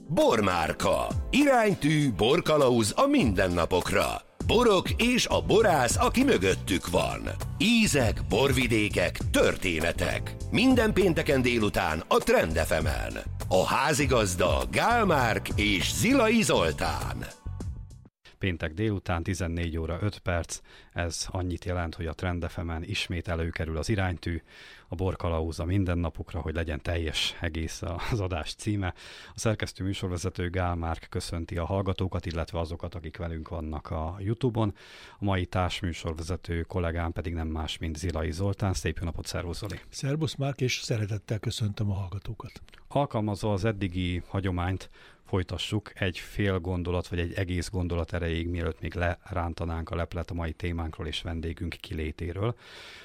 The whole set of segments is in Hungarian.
Bormárka. Iránytű, borkalauz a mindennapokra. Borok és a borász, aki mögöttük van. Ízek, borvidékek, történetek. Minden pénteken délután a Trend FM-en. A házigazda Gál Márk és Zilai Zoltán. Péntek délután 14 óra 5 perc, ez annyit jelent, hogy a Trend FM-en ismét előkerül az iránytű, a borkalauz a mindennapokra, hogy legyen teljes egész az adás címe. A szerkesztő műsorvezető Gál Márk köszönti a hallgatókat, illetve azokat, akik velünk vannak a YouTube-on. A mai társműsorvezető kollégám pedig nem más, mint Zilai Zoltán. Szép jó napot, szervusz Zoli! Szervusz Márk, és szeretettel köszöntöm a hallgatókat. Alkalmazva az eddigi hagyományt, folytassuk egy fél gondolat, vagy egy egész gondolat erejéig, mielőtt még lerántanánk a leplet a mai témánkról és vendégünk kilétéről.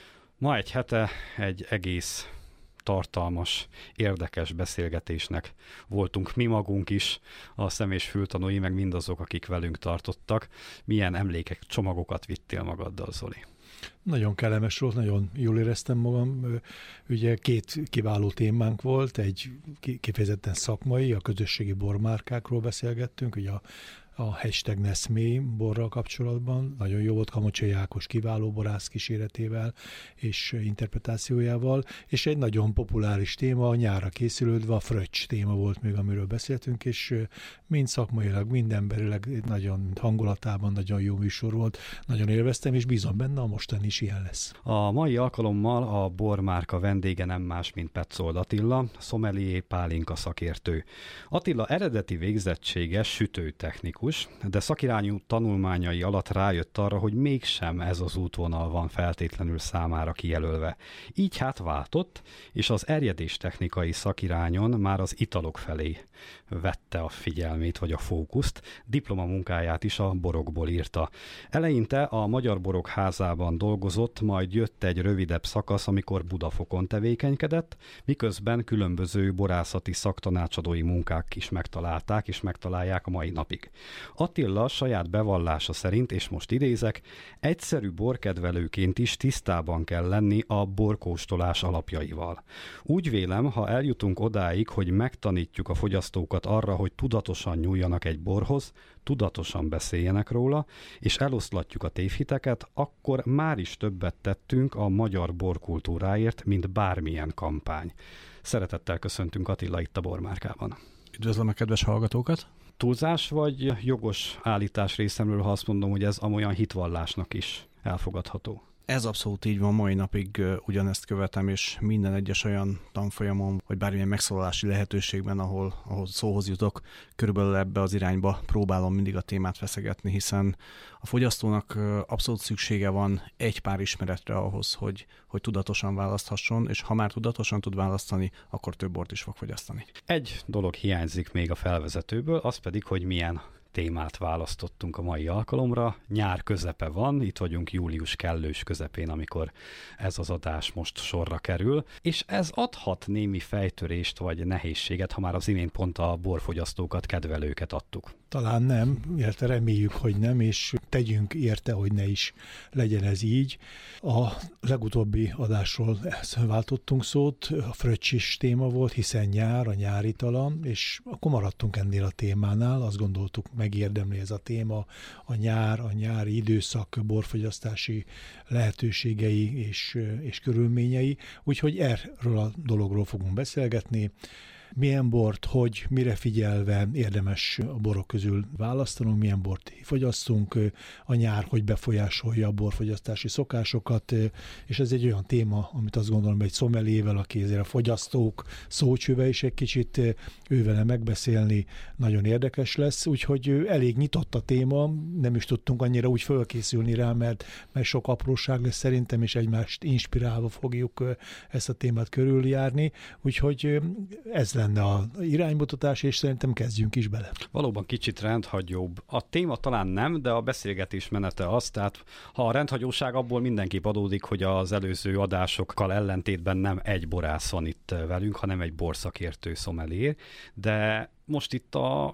Ma egy hete egy egész tartalmas, érdekes beszélgetésnek voltunk mi magunk is, a szem- és fültanúi, meg mindazok, akik velünk tartottak. Milyen emlékek, csomagokat vittél magaddal, Zoli? Nagyon kellemes volt, nagyon jól éreztem magam. Ugye két kiváló témánk volt, egy kifejezetten szakmai, a közösségi bormárkákról beszélgettünk, ugye a hashtag Neszmé borral kapcsolatban. Nagyon jó volt Kamocsai Ákos kiváló borász kíséretével és interpretációjával, és egy nagyon populáris téma, a nyárra készülődve a fröccs téma volt még, amiről beszéltünk, és mind szakmailag, mind emberileg nagyon hangulatában nagyon jó műsor volt, nagyon élveztem, és bízom benne, a mostani is ilyen lesz. A mai alkalommal a bormárka vendége nem más, mint Petzold Attila, sommelier, pálinka szakértő. Attila eredeti végzettsége sütőtechnikus, de szakirányú tanulmányai alatt rájött arra, hogy mégsem ez az útvonal van feltétlenül számára kijelölve. Így hát váltott, és az erjedéstechnikai szakirányon már az italok felé vette a figyelmét vagy a fókuszt, diplomamunkáját is a borokból írta. Eleinte a Magyar Borok Házában dolgozott, majd jött egy rövidebb szakasz, amikor Budafokon tevékenykedett, miközben különböző borászati szaktanácsadói munkák is megtalálták és megtalálják a mai napig. Attila saját bevallása szerint, és most idézek, egyszerű borkedvelőként is tisztában kell lenni a borkóstolás alapjaival. Úgy vélem, ha eljutunk odáig, hogy megtanítjuk a fogyasztókat arra, hogy tudatosan nyúljanak egy borhoz, tudatosan beszéljenek róla, és eloszlatjuk a tévhiteket, akkor már is többet tettünk a magyar borkultúráért, mint bármilyen kampány. Szeretettel köszöntünk Attila itt a Bormárkában. Üdvözlöm a kedves hallgatókat! Túlzás vagy jogos állítás részemről, ha azt mondom, hogy ez amolyan hitvallásnak is elfogadható? Ez abszolút így van, mai napig ugyanezt követem, és minden egyes olyan tanfolyamon, vagy bármilyen megszólalási lehetőségben, ahol szóhoz jutok, körülbelül ebbe az irányba próbálom mindig a témát feszegetni, hiszen a fogyasztónak abszolút szüksége van egy pár ismeretre ahhoz, hogy tudatosan választhasson, és ha már tudatosan tud választani, akkor több bort is fog fogyasztani. Egy dolog hiányzik még a felvezetőből, az pedig, hogy milyen témát választottunk a mai alkalomra. Nyár közepe van, itt vagyunk július kellős közepén, amikor ez az adás most sorra kerül, és ez adhat némi fejtörést vagy nehézséget, ha már az imént pont a borfogyasztókat, kedvelőket adtuk. Talán nem, illetve reméljük, hogy nem, és tegyünk érte, hogy ne is legyen ez így. A legutóbbi adásról váltottunk szót, a fröccsis téma volt, hiszen nyár, a nyáritala, és akkor maradtunk ennél a témánál, azt gondoltuk, megérdemli ez a téma, a nyári időszak borfogyasztási lehetőségei és körülményei, úgyhogy erről a dologról fogunk beszélgetni. Milyen bort, hogy, mire figyelve érdemes a borok közül választanunk, milyen bort fogyasszunk, a nyár hogy befolyásolja a borfogyasztási szokásokat, és ez egy olyan téma, amit azt gondolom, hogy egy szommeliervel, aki ezért a fogyasztók szócsöve is egy kicsit ővele megbeszélni, nagyon érdekes lesz, úgyhogy elég nyitott a téma, nem is tudtunk annyira úgy fölkészülni rá, mert sok apróság lesz szerintem, és egymást inspirálva fogjuk ezt a témát körüljárni, úgyhogy ez lenne az iránymutatás, és szerintem kezdjünk is bele. Valóban kicsit rendhagyóbb. A téma talán nem, de a beszélgetés menete az, tehát ha a rendhagyóság abból mindenképp adódik, hogy az előző adásokkal ellentétben nem egy borász van itt velünk, hanem egy borszakértő sommelier, de most itt a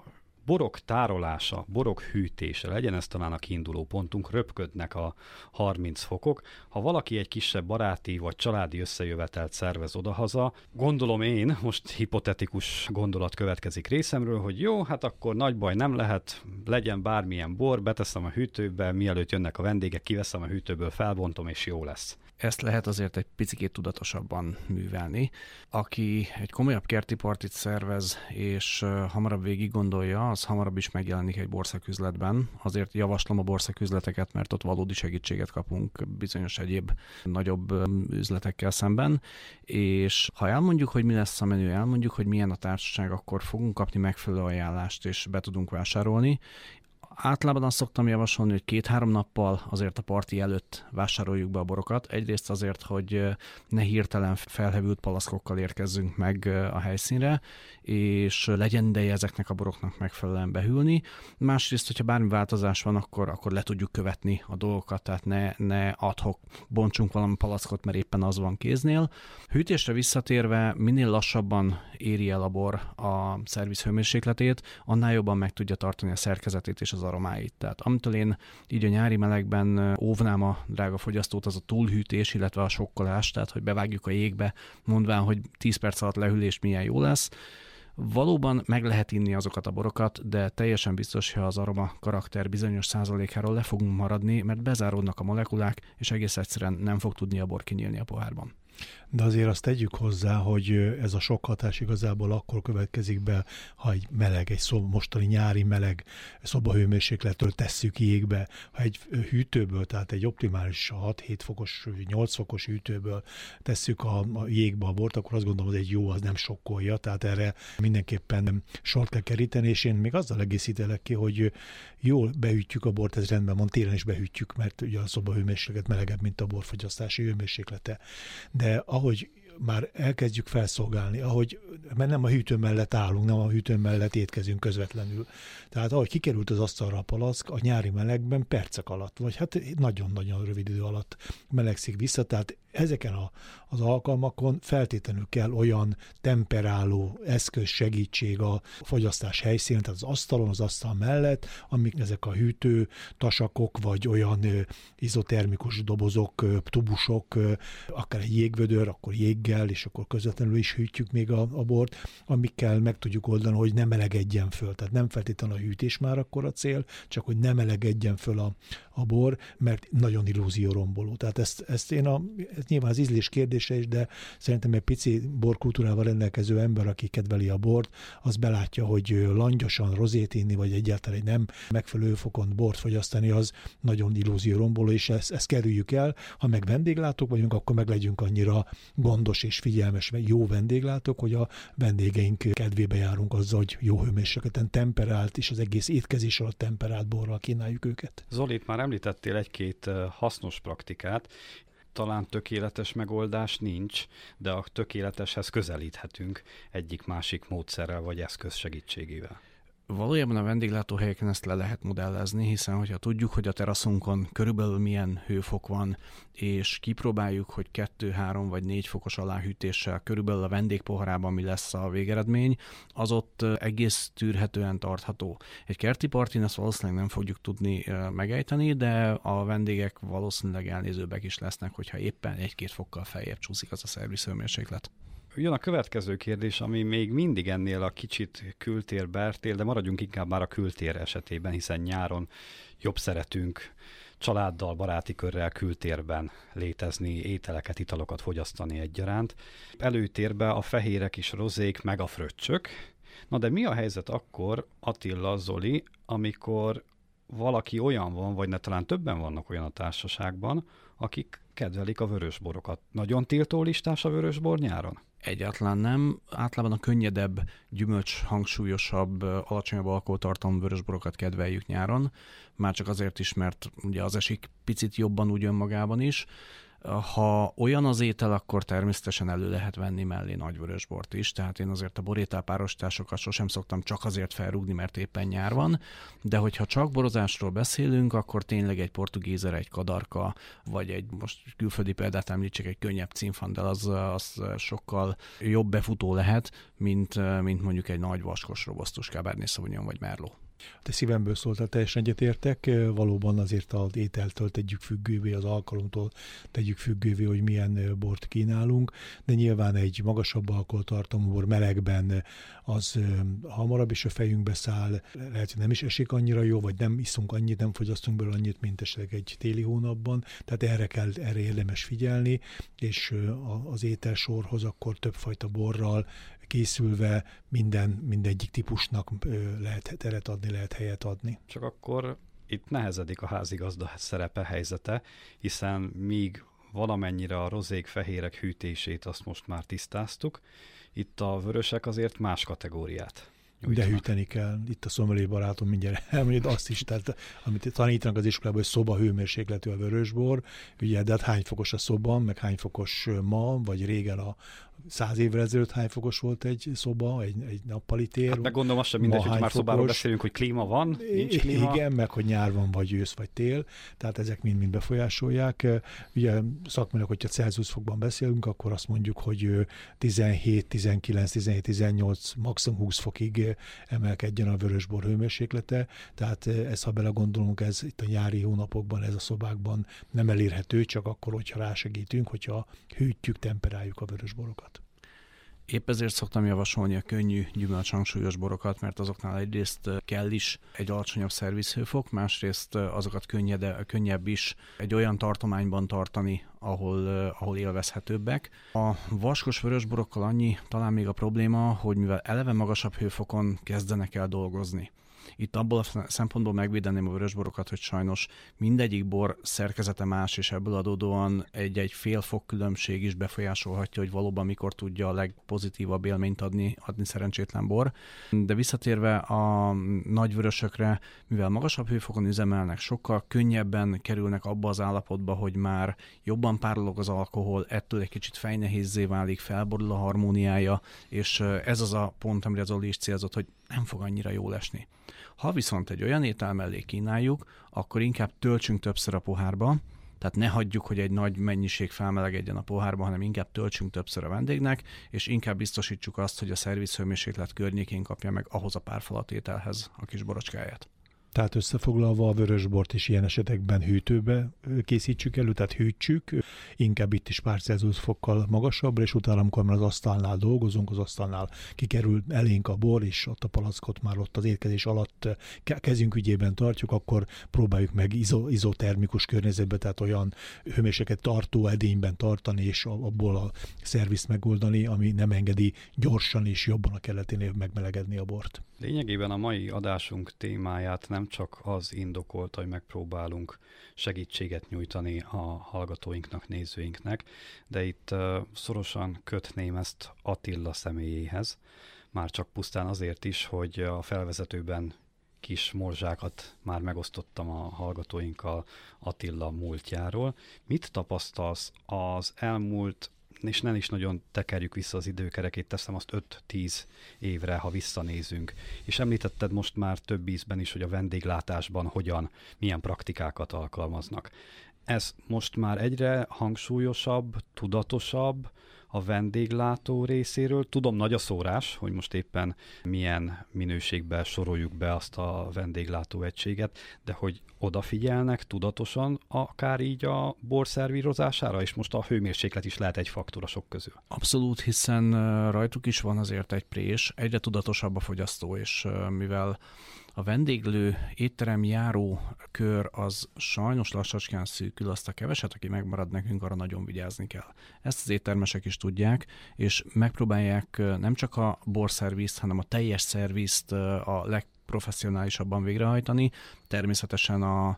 borok tárolása, borok hűtése, legyen ez talán a kiinduló pontunk, röpködnek a 30 fokok. Ha valaki egy kisebb baráti vagy családi összejövetelt szervez odahaza, gondolom én, most hipotetikus gondolat következik részemről, hogy jó, hát akkor nagy baj nem lehet, legyen bármilyen bor, beteszem a hűtőbe, mielőtt jönnek a vendégek, kiveszem a hűtőből, felbontom, és jó lesz. Ezt lehet azért egy picikét tudatosabban művelni. Aki egy komolyabb kerti partit szervez, és hamarabb végig gondolja, az hamarabb is megjelenik egy borszaküzletben. Azért javaslom a borszaküzleteket, mert ott valódi segítséget kapunk bizonyos egyéb nagyobb üzletekkel szemben. És ha elmondjuk, hogy mi lesz a menü, elmondjuk, hogy milyen a társaság, akkor fogunk kapni megfelelő ajánlást, és be tudunk vásárolni. Általában azt szoktam javasolni, hogy 2-3 nappal azért a parti előtt vásároljuk be a borokat. Egyrészt azért, hogy ne hirtelen felhevült palaszkokkal érkezzünk meg a helyszínre, és legyen ideje ezeknek a boroknak megfelelően behűlni. Másrészt, hogyha bármi változás van, akkor le tudjuk követni a dolgokat, tehát ne ad-hoc bontsunk valami palackot, mert éppen az van kéznél. Hűtésre visszatérve, minél lassabban éri el a bor a szerviz hőmérsékletét, annál jobban meg tudja tartani a szerkezetét és az aromáit. Tehát amitől én így a nyári melegben óvnám a drága fogyasztót, az a túlhűtés, illetve a sokkolás, tehát hogy bevágjuk a jégbe, mondván, hogy 10 perc alatt lehűlés milyen jó lesz. Valóban meg lehet inni azokat a borokat, de teljesen biztos, hogy az aroma karakter bizonyos százalékáról le fogunk maradni, mert bezáródnak a molekulák, és egész egyszerűen nem fog tudni a bor kinyílni a pohárban. De azért azt tegyük hozzá, hogy ez a sok hatás igazából akkor következik be, ha egy meleg, mostani nyári meleg szobahőmérséklettől tesszük jégbe. Ha egy hűtőből, tehát egy optimális 6-7 fokos, 8 fokos hűtőből tesszük a jégbe a bort, akkor azt gondolom, hogy egy jó, az nem sokkolja, tehát erre mindenképpen sort kell keríteni, és én még azzal egészítelek ki, hogy jól behűtjük a bort, ez rendben van, télen is behűtjük, mert ugye a szobahőmérséklet melegebb, mint a borfogyasztási hőmérséklete. De ahogy már elkezdjük felszolgálni, mert nem a hűtő mellett állunk, nem a hűtő mellett étkezünk közvetlenül. Tehát ahogy kikerült az asztalra a palack, a nyári melegben percek alatt, vagy hát nagyon-nagyon rövid idő alatt melegszik vissza, tehát ezeken az alkalmakon feltétlenül kell olyan temperáló eszköz, segítség a fogyasztás helyszínen, tehát az asztalon, az asztal mellett, amik ezek a hűtő tasakok, vagy olyan izotermikus dobozok, tubusok, akár egy jégvödör, akkor jéggel, és akkor közvetlenül is hűtjük még a bort, amikkel meg tudjuk oldani, hogy ne melegedjen föl. Tehát nem feltétlenül a hűtés már akkor a cél, csak hogy ne melegedjen föl a bor, mert nagyon illúzióromboló. Tehát ezt én ez nyilván az ízlés kérdése is, de szerintem egy pici borkultúrával rendelkező ember, aki kedveli a bort, az belátja, hogy langyosan rozét inni, vagy egyáltalán nem megfelelő fokon bort fogyasztani, az nagyon illúzióromboló, és ezt kerüljük el. Ha meg vendéglátók vagyunk, akkor meg legyünk annyira gondos és figyelmes, jó vendéglátók, hogy a vendégeink kedvébe járunk azzal, hogy jó hőmérsékleten temperált, és az egész étkezés alatt temperált borral kínáljuk őket. Zolit, már említettél egy-két hasznos praktikát. Talán tökéletes megoldás nincs, de a tökéleteshez közelíthetünk egyik-másik módszerrel vagy eszköz segítségével. Valójában a vendéglátóhelyeken ezt le lehet modellezni, hiszen hogyha tudjuk, hogy a teraszunkon körülbelül milyen hőfok van, és kipróbáljuk, hogy 2, 3 vagy 4 fokos aláhűtéssel körülbelül a vendégpoharában mi lesz a végeredmény, az ott egész tűrhetően tartható. Egy kerti partin ezt valószínűleg nem fogjuk tudni megejteni, de a vendégek valószínűleg elnézőbbek is lesznek, hogyha éppen 1-2 fokkal feljebb csúszik az a szervizhőmérséklet. Jön a következő kérdés, ami még mindig ennél a kicsit kültér-bertél, de maradjunk inkább már a kültér esetében, hiszen nyáron jobb szeretünk családdal, baráti körrel kültérben létezni, ételeket, italokat fogyasztani egyaránt. Előtérbe a fehérek és rozék, meg a fröccsök. Na de mi a helyzet akkor, Attila, Zoli, amikor valaki olyan van, vagy ne talán többen vannak olyan a társaságban, akik kedvelik a vörösborokat. Nagyon tiltó listás a vörösbor nyáron? Egyáltalán nem. Általában a könnyedebb, gyümölcs hangsúlyosabb, alacsonyabb alkoholtartalmú vörösborokat kedveljük nyáron. Már csak azért is, mert ugye az esik picit jobban úgy önmagában is. Ha olyan az étel, akkor természetesen elő lehet venni mellé nagyvörösbort is, tehát én azért a borételpárosításokat sosem szoktam csak azért felrúgni, mert éppen nyár van, de hogyha csak borozásról beszélünk, akkor tényleg egy portugízer, egy kadarka, vagy egy, most külföldi példát említsek, egy könnyebb cinfandel, az sokkal jobb befutó lehet, mint mondjuk egy nagy vaskos robusztus Cabernet Sauvignon vagy Merlot. Te szívemből szóltál, teljesen egyetértek, valóban azért az ételtől tegyük függővé, az alkalomtól tegyük függővé, hogy milyen bort kínálunk, de nyilván egy magasabb alkoholtartalmú bor melegben az hamarabb is a fejünkbe száll, lehet, hogy nem is esik annyira jó, vagy nem iszunk annyit, nem fogyasztunk belőle annyit, mint esetleg egy téli hónapban, tehát erre érdemes figyelni, és az ételsorhoz akkor többfajta borral készülve mindegyik típusnak lehet teret adni, lehet helyet adni. Csak akkor itt nehezedik a házigazda szerepe, helyzete, hiszen míg valamennyire a rozék, fehérek hűtését azt most már tisztáztuk, itt a vörösek azért más kategóriát nyújtanak. De hűteni kell. Itt a szommelé barátom mindjárt elmondja azt is, tehát amit tanítanak az iskolában, hogy szoba hőmérsékletű a vörösbor, ugye, de hát hány fokos a szoba, meg hány fokos ma, vagy régen 100 évvel ezelőtt hány fokos volt egy szoba, egy nappali tér. Hát meg gondolom azt sem mindegy, hogy már szobáról beszélünk, hogy klíma van, nincs klíma. Igen, meg hogy nyár van, vagy ősz, vagy tél, tehát ezek mind befolyásolják. Ugye szakmailag, hogyha Celsius fokban beszélünk, akkor azt mondjuk, hogy 17, 19, 17, 18, maximum 20 fokig emelkedjen a vörösbor hőmérséklete, tehát ezt, ha belegondolunk, ez itt a nyári hónapokban, ez a szobákban nem elérhető, csak akkor, hogyha rásegítünk, hogyha hűtjük, temperáljuk a vörösborokat. Épp ezért szoktam javasolni a könnyű gyümölcshangsúlyos borokat, mert azoknál egyrészt kell is egy alacsonyabb szervizhőfok, másrészt azokat könnyebb is egy olyan tartományban tartani, ahol élvezhetőbbek. A vaskos vörösborokkal annyi talán még a probléma, hogy mivel eleve magasabb hőfokon kezdenek el dolgozni. Itt abból a szempontból megvédeném a vörösborokat, hogy sajnos mindegyik bor szerkezete más, és ebből adódóan egy fél fok különbség is befolyásolhatja, hogy valóban mikor tudja a legpozitívabb élményt adni szerencsétlen bor. De visszatérve a nagyvörösökre, mivel magasabb hőfokon üzemelnek, sokkal könnyebben kerülnek abba az állapotba, hogy már jobban párolog az alkohol, ettől egy kicsit fejnehézzé válik, felborul a harmóniája, és ez az a pont, amire Zoli is célzott, hogy nem fog annyira jól esni. Ha viszont egy olyan étel mellé kínáljuk, akkor inkább töltsünk többször a pohárba, tehát ne hagyjuk, hogy egy nagy mennyiség felmelegedjen a pohárba, hanem inkább töltsünk többször a vendégnek, és inkább biztosítsuk azt, hogy a szervizhőmérséklet környékén kapja meg ahhoz a pár falat ételhez a kis borocskáját. Tehát összefoglalva a vörösbort is ilyen esetekben hűtőbe készítsük elő, tehát hűtsük, inkább itt is pár Celsius fokkal magasabbra, és utána, amikor már az asztalnál dolgozunk, az asztalnál kikerül elénk a bor, és ott a palackot már ott az étkezés alatt kezünk ügyében tartjuk, akkor próbáljuk meg izotermikus környezetben, tehát olyan hőmérsékletet tartó edényben tartani, és abból a szervizt megoldani, ami nem engedi gyorsan és jobban a kelleténél megmelegedni a bort. Lényegében a mai adásunk témáját nem csak az indokolta, hogy megpróbálunk segítséget nyújtani a hallgatóinknak, nézőinknek, de itt szorosan kötném ezt Attila személyéhez, már csak pusztán azért is, hogy a felvezetőben kis morzsákat már megosztottam a hallgatóinkkal Attila múltjáról. Mit tapasztalsz az elmúlt, és nem is nagyon tekerjük vissza az időkerekét, teszem azt 5-10 évre, ha visszanézünk. És említetted most már több ízben is, hogy a vendéglátásban milyen praktikákat alkalmaznak. Ez most már egyre hangsúlyosabb, tudatosabb a vendéglátó részéről. Tudom, nagy a szórás, hogy most éppen milyen minőségben soroljuk be azt a vendéglátó egységet, de hogy odafigyelnek tudatosan akár így a bor szervírozására, és most a hőmérséklet is lehet egy faktor a sok közül. Abszolút, hiszen rajtuk is van azért egy prés, egyre tudatosabb a fogyasztó, és mivel a vendéglő étterem járó kör az sajnos lassacskán szűkül, azt a keveset, aki megmarad nekünk, arra nagyon vigyázni kell. Ezt az éttermesek is tudják, és megpróbálják nem csak a borszervizt, hanem a teljes szervizt a legprofesszionálisabban végrehajtani. Természetesen a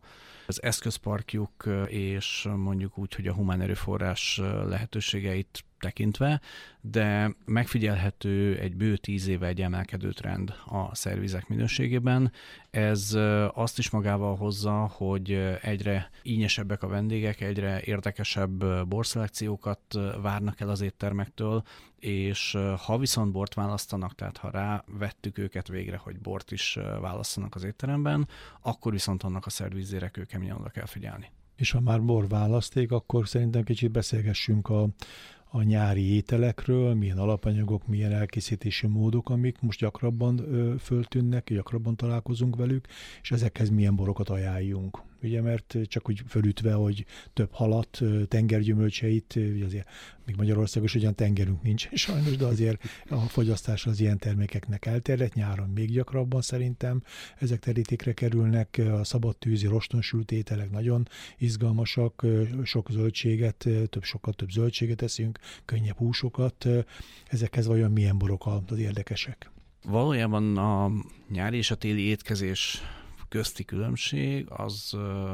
az eszközparkjuk és mondjuk úgy, hogy a humán erőforrás lehetőségeit tekintve, de megfigyelhető egy bő 10 éve egy emelkedő trend a szervizek minőségében. Ez azt is magával hozza, hogy egyre ínyesebbek a vendégek, egyre érdekesebb borszelekciókat várnak el az éttermektől, és ha viszont bort választanak, tehát ha rávettük őket végre, hogy bort is választanak az étteremben, akkor viszont annak a szervizére kőkeményen oda kell figyelni. És ha már bor választék, akkor szerintem kicsit beszélgessünk a nyári ételekről, milyen alapanyagok, milyen elkészítési módok, amik most gyakrabban föltűnnek, gyakrabban találkozunk velük, és ezekhez milyen borokat ajánljunk. Ugye, mert csak úgy fölütve, hogy több halat, tengergyümölcseit, azért még Magyarországon is ugyan tengerünk nincs sajnos, de azért a fogyasztás az ilyen termékeknek elterjedt, nyáron még gyakrabban szerintem ezek terítékre kerülnek, a szabadtűzi rostonsült ételek nagyon izgalmasak, sok zöldséget, sokkal több zöldséget eszünk, könnyebb húsokat, ezekhez vajon milyen borok az érdekesek? Valójában a nyári és a téli étkezés közti különbség az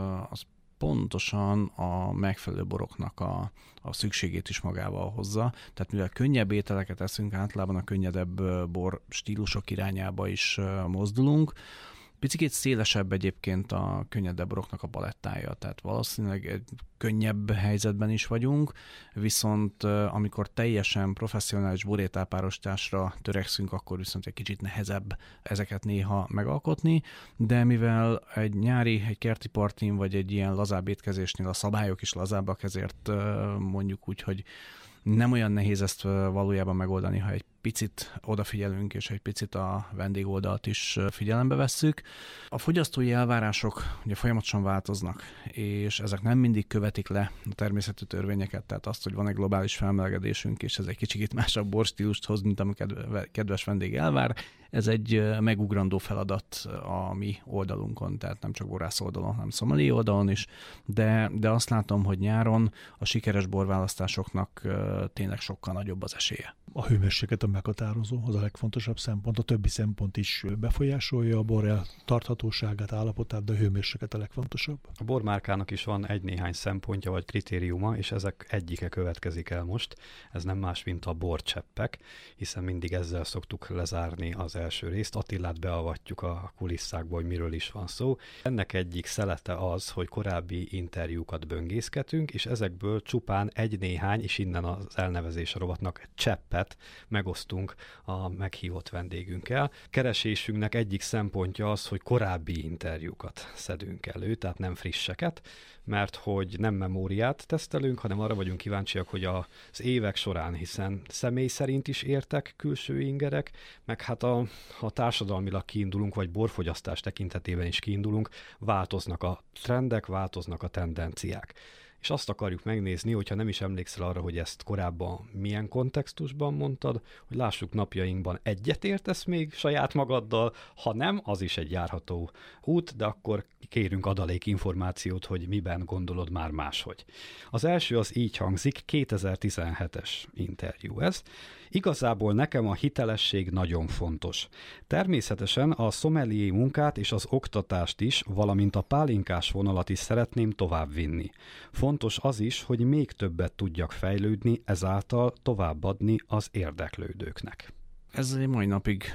pontosan a megfelelő boroknak a szükségét is magával hozza. Tehát mivel könnyebb ételeket eszünk, általában a könnyedebb bor stílusok irányába is mozdulunk. Picikét szélesebb egyébként a könnyedebb boroknak a palettája, tehát valószínűleg egy könnyebb helyzetben is vagyunk, viszont amikor teljesen professzionális borétápárosításra törekszünk, akkor viszont egy kicsit nehezebb ezeket néha megalkotni, de mivel egy kerti partin vagy egy ilyen lazább étkezésnél a szabályok is lazábbak, ezért mondjuk úgy, hogy nem olyan nehéz ezt valójában megoldani, ha egy picit odafigyelünk, és egy picit a vendégoldalt is figyelembe vesszük. A fogyasztói elvárások ugye folyamatosan változnak, és ezek nem mindig követik le a természetű törvényeket, tehát azt, hogy van egy globális felmelegedésünk, és ez egy kicsit másabb borstílust hoz, mint amit kedves vendég elvár, ez egy megugrandó feladat a mi oldalunkon, tehát nem csak borász oldalon, hanem szomeli oldalon is, de azt látom, hogy nyáron a sikeres borválasztásoknak tényleg sokkal nagyobb az esélye. A hőmérséklet a meghatározó, az a legfontosabb szempont. A többi szempont is befolyásolja a bor tarthatóságát, állapotát, de a hőmérséklet a legfontosabb. A bormárkának is van egy-néhány szempontja vagy kritériuma, és ezek egyike következik el most. Ez nem más, mint a borcseppek, hiszen mindig ezzel szoktuk lezárni az első részt. Attilát beavatjuk a kulisszákba, hogy miről is van szó. Ennek egyik szelete az, hogy korábbi interjúkat böngészgetünk, és ezekből csupán egy-néhány, és innen az elnevezés a rovatnak, cseppet megosztunk a meghívott vendégünkkel. Keresésünknek egyik szempontja az, hogy korábbi interjúkat szedünk elő, tehát nem frisseket, mert hogy nem memóriát tesztelünk, hanem arra vagyunk kíváncsiak, hogy az évek során, hiszen személy szerint is értek külső ingerek, meg hát ha társadalmilag kiindulunk, vagy borfogyasztás tekintetében is kiindulunk, változnak a trendek, változnak a tendenciák. És azt akarjuk megnézni, hogyha nem is emlékszel arra, hogy ezt korábban milyen kontextusban mondtad, hogy lássuk napjainkban egyetértesz még saját magaddal, ha nem, az is egy járható út, de akkor kérünk adalék információt, hogy miben gondolod már máshogy. Az első az így hangzik, 2017-es interjú ez. Igazából nekem a hitelesség nagyon fontos. Természetesen a szomelié munkát és az oktatást is, valamint a pálinkás vonalat is szeretném továbbvinni. Fontos az is, hogy még többet tudjak fejlődni, ezáltal továbbadni az érdeklődőknek. Ezzel mai napig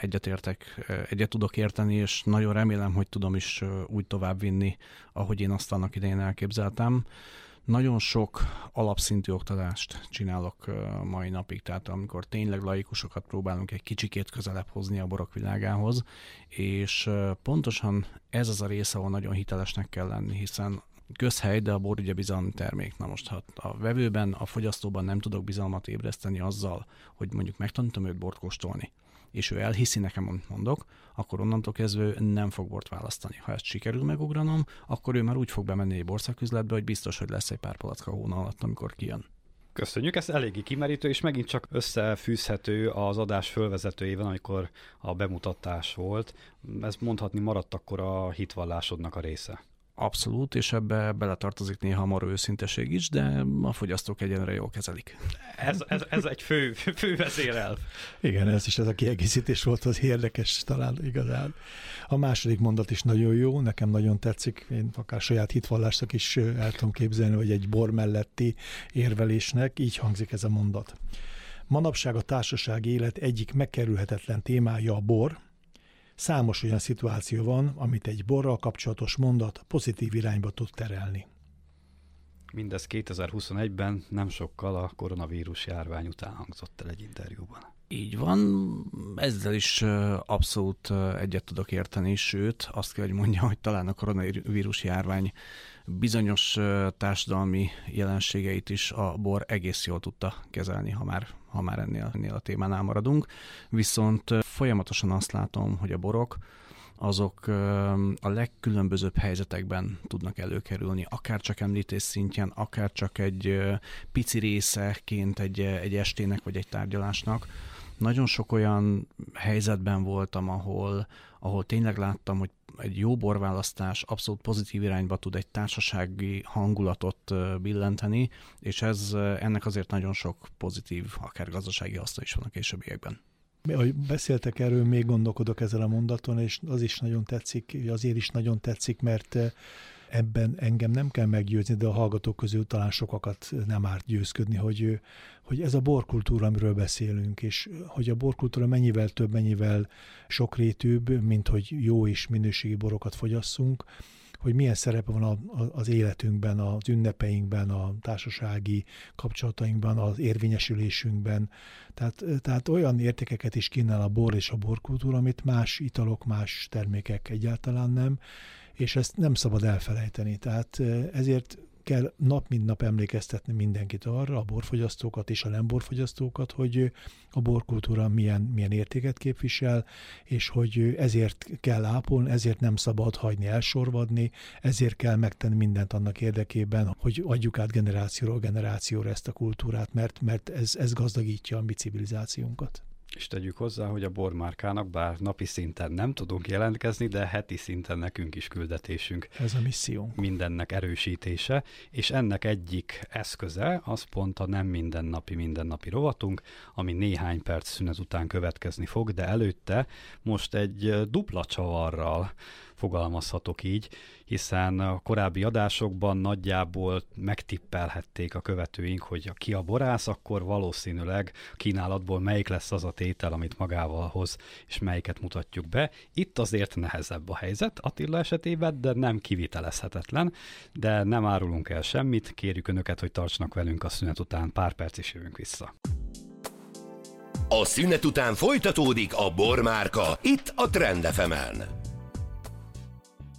egyet tudok érteni, és nagyon remélem, hogy tudom is úgy továbbvinni, ahogy én azt annak idején elképzeltem. Nagyon sok alapszintű oktatást csinálok mai napig, tehát amikor tényleg laikusokat próbálunk egy kicsikét közelebb hozni a borok világához, és pontosan ez az a része, ahol nagyon hitelesnek kell lenni, hiszen közhely, de a bor ugye bizalmi termék. Na most, ha a vevőben, a fogyasztóban nem tudok bizalmat ébreszteni azzal, hogy mondjuk megtanítom őt bort kóstolni, és ő elhiszi nekem, amit mondok, akkor onnantól kezdve nem fog bort választani. Ha ezt sikerül megugranom, akkor ő már úgy fog bemenni egy borszaküzletbe, hogy biztos, hogy lesz egy pár palacka hóna alatt, amikor kijön. Köszönjük, ez eléggé kimerítő, és megint csak összefűzhető az adás fölvezetőjében, amikor a bemutatás volt. Ez mondhatni maradt akkor a hitvallásodnak a része. Abszolút, és ebbe beletartozik néha a marha őszinteség is, de a fogyasztók egyenre jól kezelik. Ez egy fő vezérelv. Igen, ez a kiegészítés volt, az érdekes talán igazán. A második mondat is nagyon jó, nekem nagyon tetszik, én akár saját hitvallásnak is el tudom képzelni, hogy egy bor melletti érvelésnek így hangzik ez a mondat. Manapság a társasági élet egyik megkerülhetetlen témája a bor. Számos olyan szituáció van, amit egy borral kapcsolatos mondat pozitív irányba tud terelni. Mindez 2021-ben, nem sokkal a koronavírus járvány után hangzott el egy interjúban. Így van, ezzel is abszolút egyet tudok érteni, sőt azt kell, hogy mondjam, hogy talán a koronavírus járvány bizonyos társadalmi jelenségeit is a bor egész jól tudta kezelni, ha már ennél a témánál maradunk. Viszont folyamatosan azt látom, hogy a borok azok a legkülönbözőbb helyzetekben tudnak előkerülni, akár csak említés szintjén, akár csak egy pici részeként egy estének vagy egy tárgyalásnak. Nagyon sok olyan helyzetben voltam, ahol tényleg láttam, hogy egy jó borválasztás abszolút pozitív irányba tud egy társasági hangulatot billenteni, és ennek azért nagyon sok pozitív, akár gazdasági haszna is van a későbbiekben. Ahogy beszéltek erről, még gondolkodok ezzel a mondaton, és az is nagyon tetszik, azért is nagyon tetszik, mert ebben engem nem kell meggyőzni, de a hallgatók közül talán sokakat nem árt győzködni, hogy ez a borkultúra, amiről beszélünk, és hogy a borkultúra mennyivel több, mennyivel sokrétűbb, mint hogy jó és minőségi borokat fogyasszunk, hogy milyen szerepe van az életünkben, az ünnepeinkben, a társasági kapcsolatainkban, az érvényesülésünkben. Tehát olyan értékeket is kínál a bor és a borkultúra, amit más italok, más termékek egyáltalán nem, és ezt nem szabad elfelejteni. Tehát ezért kell nap mint nap emlékeztetni mindenkit arra, a borfogyasztókat és a nem borfogyasztókat, hogy a borkultúra milyen értéket képvisel, és hogy ezért kell ápolni, ezért nem szabad hagyni elsorvadni, ezért kell megtenni mindent annak érdekében, hogy adjuk át generációról generációra ezt a kultúrát, mert ez gazdagítja a mi civilizációnkat. És tegyük hozzá, hogy a bormárkának bár napi szinten nem tudunk jelentkezni, de heti szinten nekünk is küldetésünk. Ez a missziónk. Mindennek erősítése, és ennek egyik eszköze az pont a nem mindennapi rovatunk, ami néhány perc szünet után következni fog, de előtte most egy dupla csavarral fogalmazhatok így, hiszen a korábbi adásokban nagyjából megtippelhették a követőink, hogy ki a borász, akkor valószínűleg a kínálatból melyik lesz az a tétel, amit magával hoz, és melyiket mutatjuk be. Itt azért nehezebb a helyzet Attila esetében, de nem kivitelezhetetlen, de nem árulunk el semmit, kérjük Önöket, hogy tartsanak velünk a szünet után, pár perc is jövünk vissza. A szünet után folytatódik a Bormárka, itt a Trend FM-en.